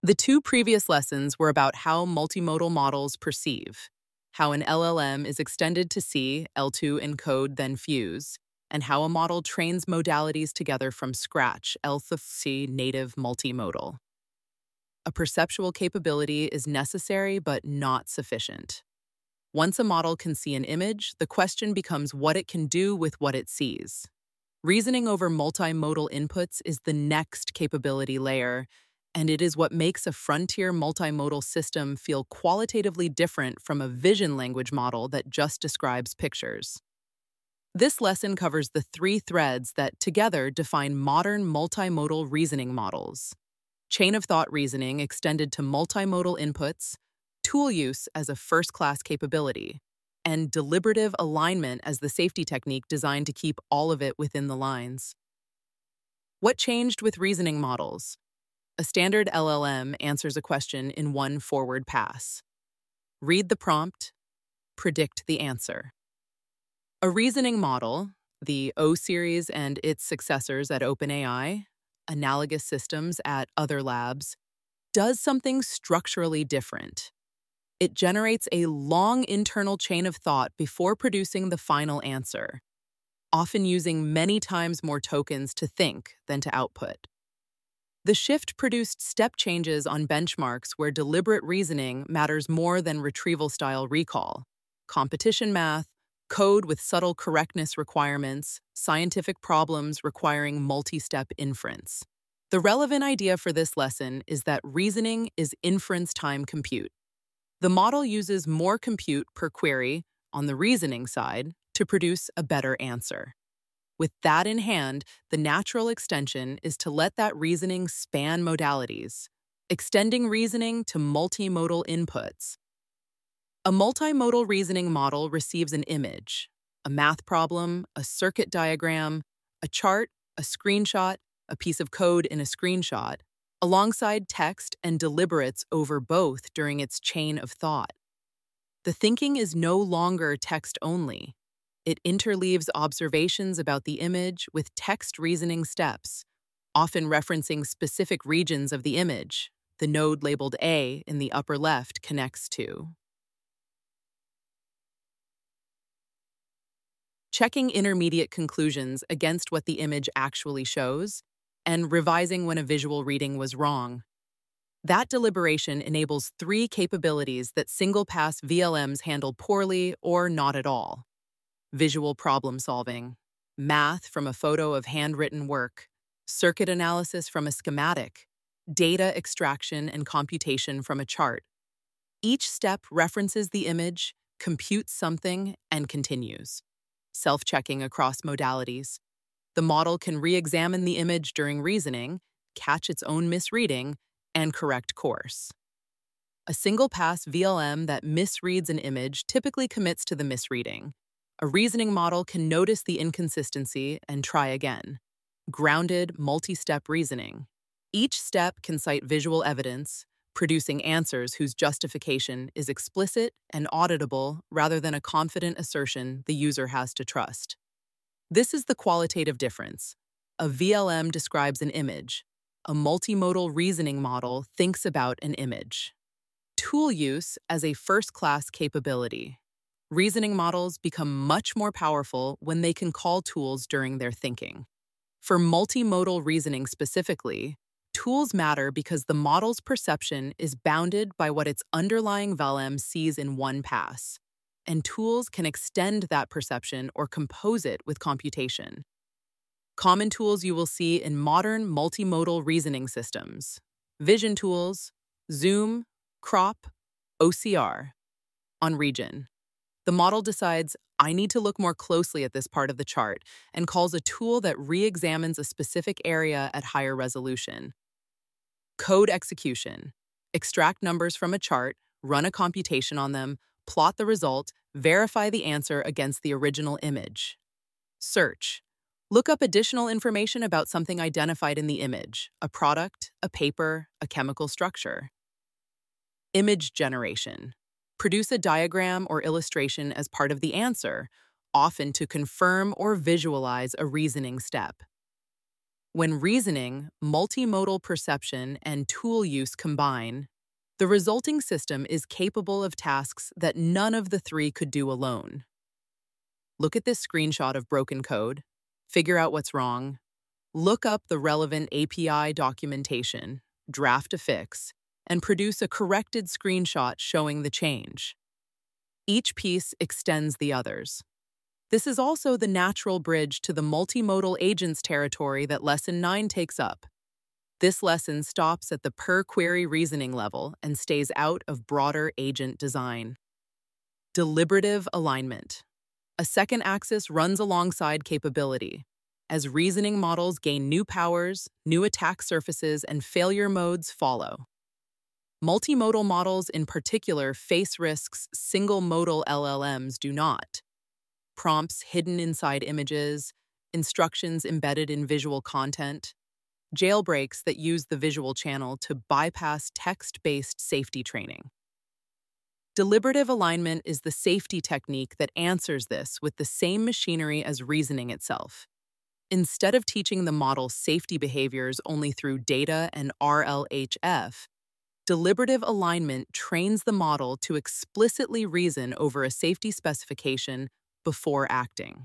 The two previous lessons were about how multimodal models perceive, how an LLM is extended to C, L2 encode, then fuse, and how a model trains modalities together from scratch, L3C native multimodal. A perceptual capability is necessary but not sufficient. Once a model can see an image, the question becomes what it can do with what it sees. Reasoning over multimodal inputs is the next capability layer, and it is what makes a frontier multimodal system feel qualitatively different from a vision language model that just describes pictures. This lesson covers the three threads that together define modern multimodal reasoning models: chain of thought reasoning extended to multimodal inputs, tool use as a first-class capability, and deliberative alignment as the safety technique designed to keep all of it within the lines. What changed with reasoning models? A standard LLM answers a question in one forward pass. Read the prompt, predict the answer. A reasoning model, the O-Series and its successors at OpenAI, analogous systems at other labs, does something structurally different. It generates a long internal chain of thought before producing the final answer, often using many times more tokens to think than to output. The shift produced step changes on benchmarks where deliberate reasoning matters more than retrieval-style recall, competition math, code with subtle correctness requirements, scientific problems requiring multi-step inference. The relevant idea for this lesson is that reasoning is inference time compute. The model uses more compute per query on the reasoning side to produce a better answer. With that in hand, the natural extension is to let that reasoning span modalities, extending reasoning to multimodal inputs. A multimodal reasoning model receives an image, a math problem, a circuit diagram, a chart, a screenshot, a piece of code in a screenshot, alongside text and deliberates over both during its chain of thought. The thinking is no longer text only. It interleaves observations about the image with text reasoning steps, often referencing specific regions of the image the node labeled A in the upper left connects to. Checking intermediate conclusions against what the image actually shows, and revising when a visual reading was wrong. That deliberation enables three capabilities that single-pass VLMs handle poorly or not at all: visual problem solving, math from a photo of handwritten work, circuit analysis from a schematic, data extraction and computation from a chart. Each step references the image, computes something, and continues. Self-checking across modalities. The model can re-examine the image during reasoning, catch its own misreading, and correct course. A single-pass VLM that misreads an image typically commits to the misreading. A reasoning model can notice the inconsistency and try again. Grounded, multi-step reasoning. Each step can cite visual evidence, producing answers whose justification is explicit and auditable rather than a confident assertion the user has to trust. This is the qualitative difference. A VLM describes an image. A multimodal reasoning model thinks about an image. Tool use as a first-class capability. Reasoning models become much more powerful when they can call tools during their thinking. For multimodal reasoning specifically, tools matter because the model's perception is bounded by what its underlying VLM sees in one pass, and tools can extend that perception or compose it with computation. Common tools you will see in modern multimodal reasoning systems: vision tools, zoom, crop, OCR. On region, the model decides, I need to look more closely at this part of the chart, and calls a tool that re-examines a specific area at higher resolution. Code execution. Extract numbers from a chart, run a computation on them, plot the result, verify the answer against the original image. Search. Look up additional information about something identified in the image: a product, a paper, a chemical structure. Image generation. Produce a diagram or illustration as part of the answer, often to confirm or visualize a reasoning step. When reasoning, multimodal perception, and tool use combine, the resulting system is capable of tasks that none of the three could do alone. Look at this screenshot of broken code, figure out what's wrong, look up the relevant API documentation, draft a fix, and produce a corrected screenshot showing the change. Each piece extends the others. This is also the natural bridge to the multimodal agents territory that Lesson 9 takes up. This lesson stops at the per-query reasoning level and stays out of broader agent design. Deliberative alignment. A second axis runs alongside capability. As reasoning models gain new powers, new attack surfaces, and failure modes follow. Multimodal models in particular face risks single-modal LLMs do not. Prompts hidden inside images, instructions embedded in visual content, jailbreaks that use the visual channel to bypass text-based safety training. Deliberative alignment is the safety technique that answers this with the same machinery as reasoning itself. Instead of teaching the model safety behaviors only through data and RLHF, deliberative alignment trains the model to explicitly reason over a safety specification before acting.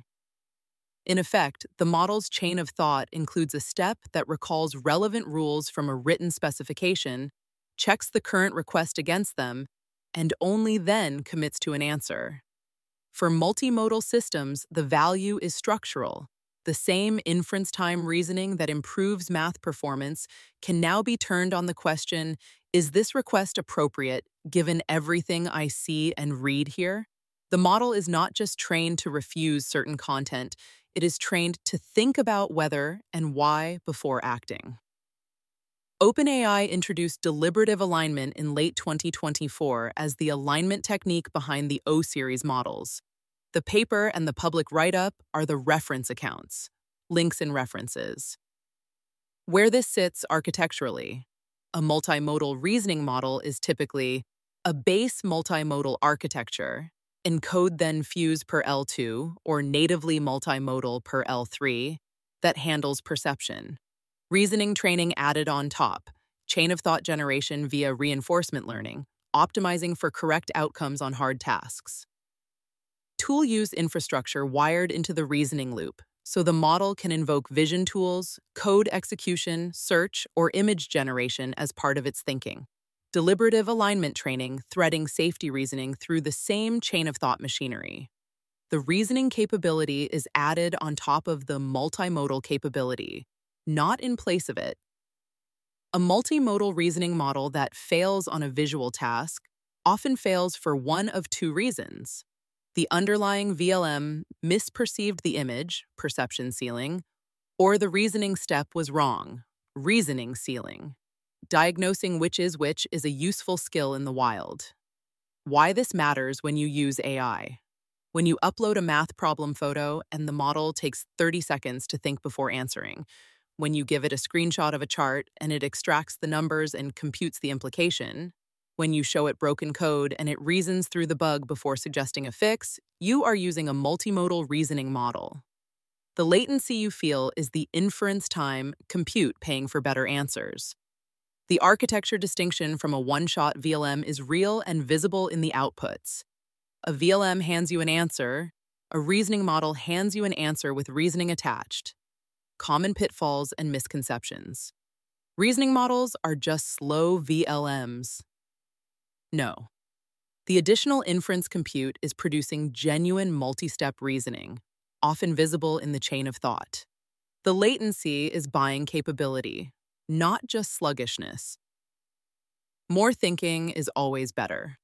In effect, the model's chain of thought includes a step that recalls relevant rules from a written specification, checks the current request against them, and only then commits to an answer. For multimodal systems, the value is structural. The same inference time reasoning that improves math performance can now be turned on the question, is this request appropriate given everything I see and read here? The model is not just trained to refuse certain content, it is trained to think about whether and why before acting. OpenAI introduced deliberative alignment in late 2024 as the alignment technique behind the O-series models. The paper and the public write-up are the reference accounts, links and references. Where this sits architecturally, a multimodal reasoning model is typically a base multimodal architecture, encode then fuse per L2 or natively multimodal per L3 that handles perception. Reasoning training added on top, chain of thought generation via reinforcement learning, optimizing for correct outcomes on hard tasks. Tool use infrastructure wired into the reasoning loop, so the model can invoke vision tools, code execution, search, or image generation as part of its thinking. Deliberative alignment training threading safety reasoning through the same chain of thought machinery. The reasoning capability is added on top of the multimodal capability, not in place of it. A multimodal reasoning model that fails on a visual task often fails for one of two reasons. The underlying VLM misperceived the image, perception ceiling, or the reasoning step was wrong, reasoning ceiling. Diagnosing which is a useful skill in the wild. Why this matters when you use AI. When you upload a math problem photo and the model takes 30 seconds to think before answering. When you give it a screenshot of a chart and it extracts the numbers and computes the implication. When you show it broken code and it reasons through the bug before suggesting a fix, you are using a multimodal reasoning model. The latency you feel is the inference time compute paying for better answers. The architecture distinction from a one-shot VLM is real and visible in the outputs. A VLM hands you an answer, a reasoning model hands you an answer with reasoning attached. Common pitfalls and misconceptions. Reasoning models are just slow VLMs. No. The additional inference compute is producing genuine multi-step reasoning, often visible in the chain of thought. The latency is buying capability, not just sluggishness. More thinking is always better.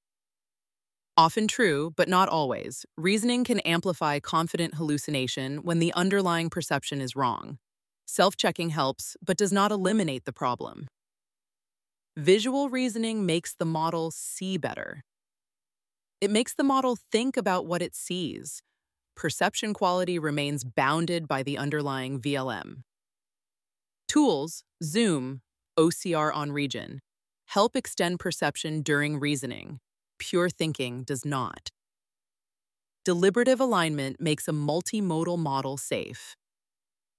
Often true, but not always, reasoning can amplify confident hallucination when the underlying perception is wrong. Self-checking helps, but does not eliminate the problem. Visual reasoning makes the model see better. It makes the model think about what it sees. Perception quality remains bounded by the underlying VLM. Tools, Zoom, OCR on region, help extend perception during reasoning. Pure thinking does not. Deliberative alignment makes a multimodal model safe.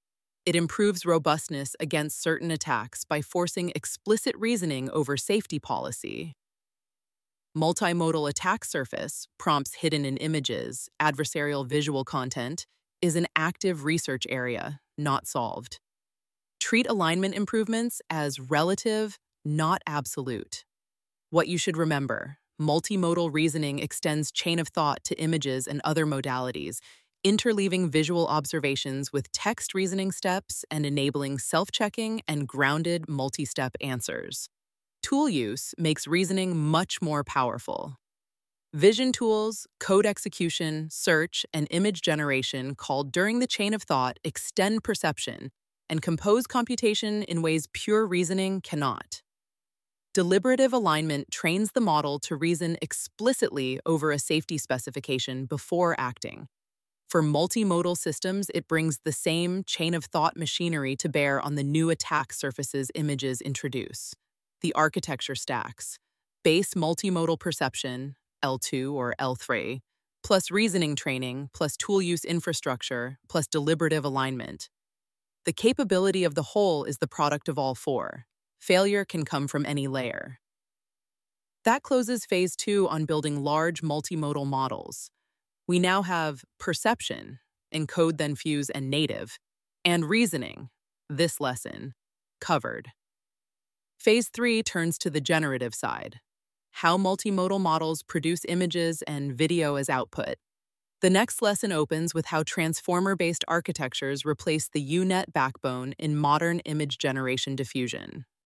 It improves robustness against certain attacks by forcing explicit reasoning over safety policy. Multimodal attack surface, prompts hidden in images, adversarial visual content, is an active research area, not solved. Treat alignment improvements as relative, not absolute. What you should remember: multimodal reasoning extends chain of thought to images and other modalities, interleaving visual observations with text reasoning steps and enabling self-checking and grounded multi-step answers. Tool use makes reasoning much more powerful. Vision tools, code execution, search, and image generation called during the chain of thought extend perception and compose computation in ways pure reasoning cannot. Deliberative alignment trains the model to reason explicitly over a safety specification before acting. For multimodal systems, it brings the same chain of thought machinery to bear on the new attack surfaces images introduce. The architecture stacks: base multimodal perception, L2 or L3, plus reasoning training, plus tool use infrastructure, plus deliberative alignment. The capability of the whole is the product of all four. Failure can come from any layer. That closes phase 2 on building large multimodal models. We now have perception, encode then fuse and native, and reasoning, this lesson, covered. Phase 3 turns to the generative side: how multimodal models produce images and video as output. The next lesson opens with how transformer-based architectures replace the U-Net backbone in modern image generation diffusion.